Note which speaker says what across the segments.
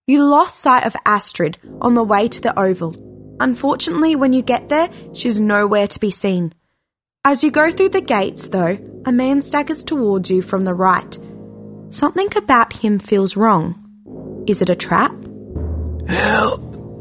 Speaker 1: You lost sight of Astrid on the way to the Oval. Unfortunately, when you get there, she's nowhere to be seen. As you go through the gates, though, a man staggers towards you from the right. Something about him feels wrong. Is it a trap?
Speaker 2: Help!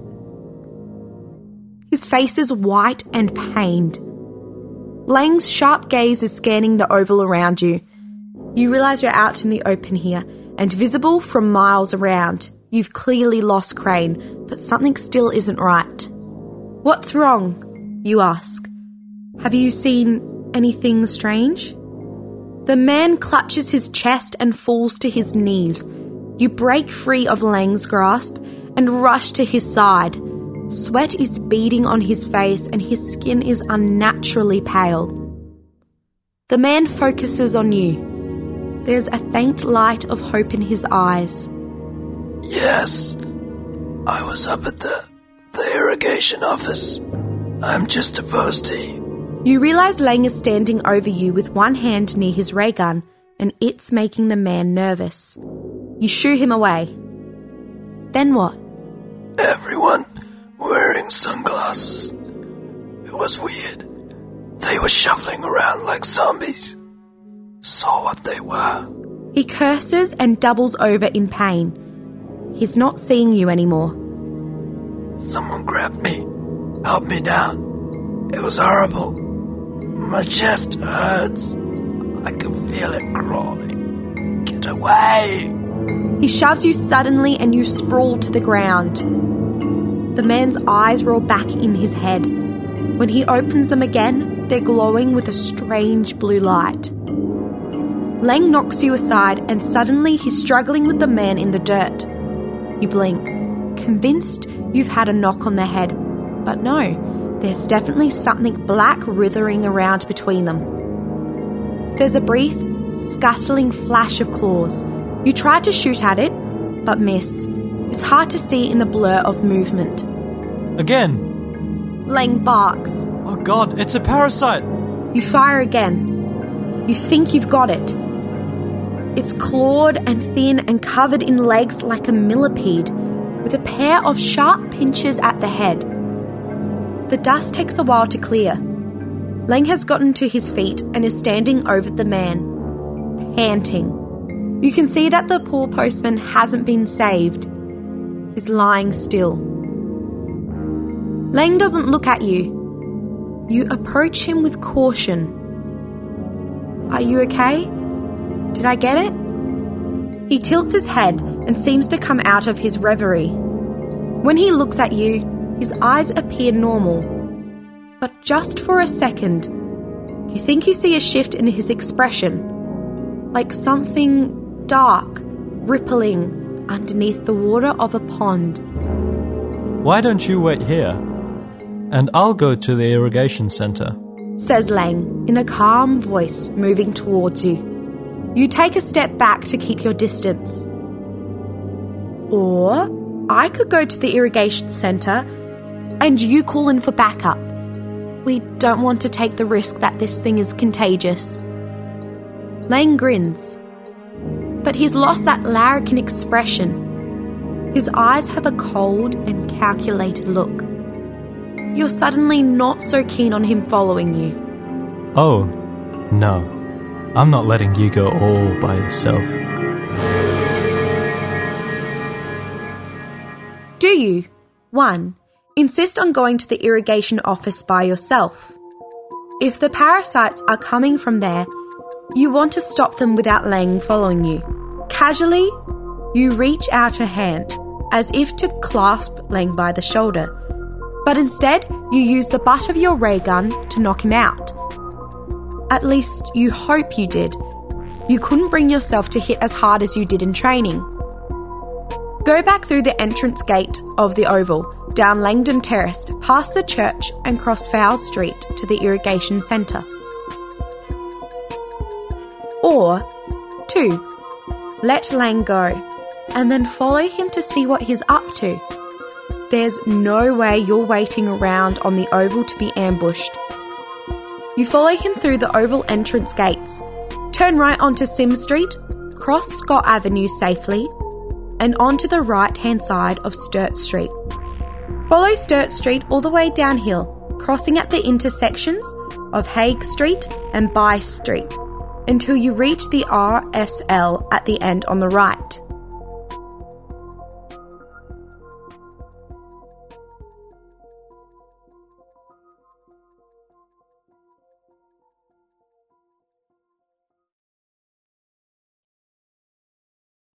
Speaker 1: His face is white and pained. Lang's sharp gaze is scanning the Oval around you. You realise you're out in the open here, and visible from miles around. You've clearly lost Crane, but something still isn't right. What's wrong? You ask. Have you seen anything strange? The man clutches his chest and falls to his knees. You break free of Lang's grasp and rush to his side. Sweat is beading on his face and his skin is unnaturally pale. The man focuses on you. There's a faint light of hope in his eyes.
Speaker 2: Yes, I was up at the irrigation office. I'm just a postie.
Speaker 1: You realise Lang is standing over you with one hand near his ray gun, and it's making the man nervous. You shoo him away. Then what?
Speaker 2: Everyone wearing sunglasses. It was weird. They were shuffling around like zombies. Saw what they were.
Speaker 1: He curses and doubles over in pain. He's not seeing you anymore.
Speaker 2: Someone grabbed me, held me down. It was horrible. My chest hurts. I can feel it crawling. Get away!
Speaker 1: He shoves you suddenly and you sprawl to the ground. The man's eyes roll back in his head. When he opens them again, they're glowing with a strange blue light. Lang knocks you aside and suddenly he's struggling with the man in the dirt. You blink, convinced you've had a knock on the head. But no, there's definitely something black writhing around between them. There's a brief, scuttling flash of claws. You try to shoot at it, but miss. It's hard to see in the blur of movement.
Speaker 3: Again!
Speaker 1: Lang barks.
Speaker 3: Oh god, it's a parasite!
Speaker 1: You fire again. You think you've got it. It's clawed and thin and covered in legs like a millipede, with a pair of sharp pinches at the head. The dust takes a while to clear. Lang has gotten to his feet and is standing over the man, panting. You can see that the poor postman hasn't been saved. He's lying still. Lang doesn't look at you. You approach him with caution. Are you okay? Did I get it? He tilts his head and seems to come out of his reverie. When he looks at you, his eyes appear normal. But just for a second, you think you see a shift in his expression, like something dark, rippling underneath the water of a pond.
Speaker 3: Why don't you wait here? And I'll go to the irrigation centre,
Speaker 1: says Lang in a calm voice, moving towards you. You take a step back to keep your distance. Or I could go to the irrigation centre and you call in for backup. We don't want to take the risk that this thing is contagious. Lang grins, but he's lost that larrikin expression. His eyes have a cold and calculated look. You're suddenly not so keen on him following you.
Speaker 3: Oh, no. I'm not letting you go all by yourself.
Speaker 1: Do you? 1. Insist on going to the irrigation office by yourself. If the parasites are coming from there, you want to stop them without Lang following you. Casually, you reach out a hand, as if to clasp Lang by the shoulder. But instead, you use the butt of your ray gun to knock him out. At least you hope you did. You couldn't bring yourself to hit as hard as you did in training. Go back through the entrance gate of the Oval, down Langdon Terrace, past the church and cross Fowles Street to the irrigation centre. Or 2. Let Lang go, and then follow him to see what he's up to. There's no way you're waiting around on the Oval to be ambushed. You follow him through the Oval entrance gates, turn right onto Sim Street, cross Scott Avenue safely, and onto the right-hand side of Sturt Street. Follow Sturt Street all the way downhill, crossing at the intersections of Hague Street and Bice Street, until you reach the RSL at the end on the right.